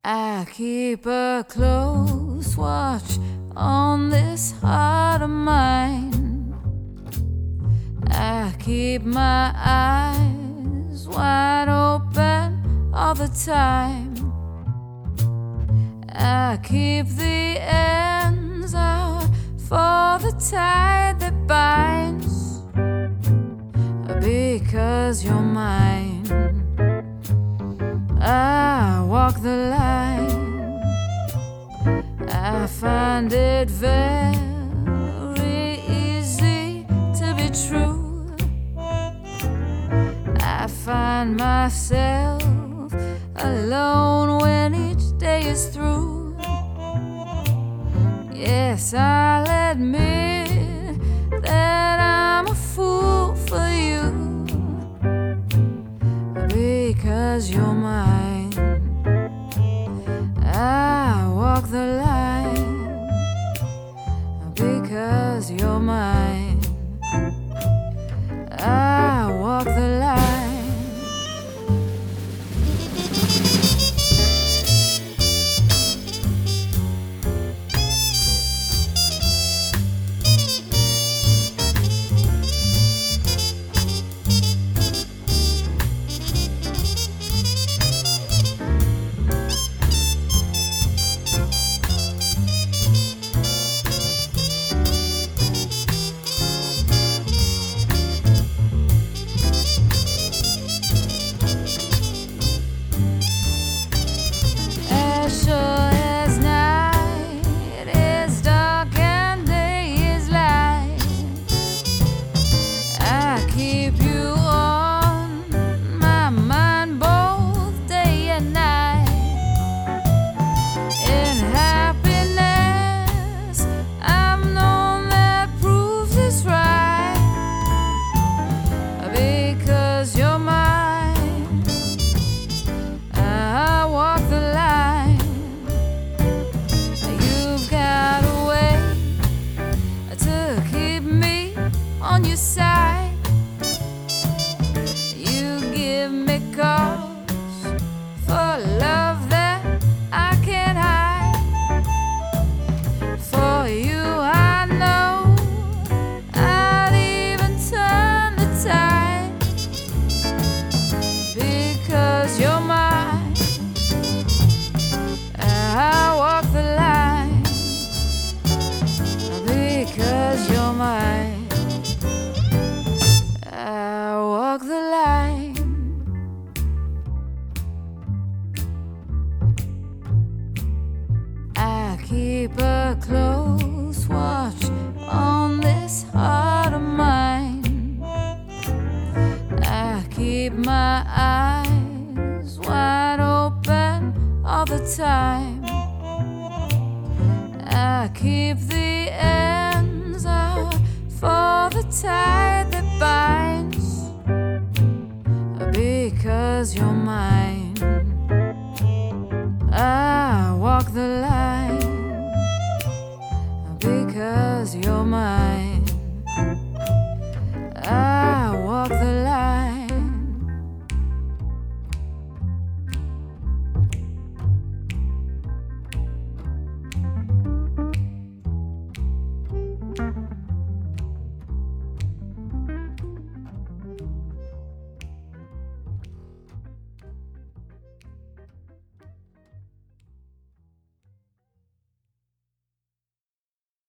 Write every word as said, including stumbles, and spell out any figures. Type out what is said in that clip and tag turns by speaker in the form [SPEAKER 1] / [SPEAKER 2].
[SPEAKER 1] I keep a close watch on this heart of mine. I keep my eyes wide open all the time. I keep the ends out for the tide that binds, because you're mine. I walk the line. I find it very easy to be true. I find myself alone when each day is through. Yes, I'll admit that I'm a fool for you, because you're mine. I walk the line because you're mine. I walk the line. On your side, you give me cause for love that I can't hide. For you I know I'd even turn the tide, because you're mine. I walk the line because you're mine. I walk the line. I keep a close watch on this heart of mine. I keep my eyes wide open all the time. I keep the ends out for the tide that binds, because you're mine.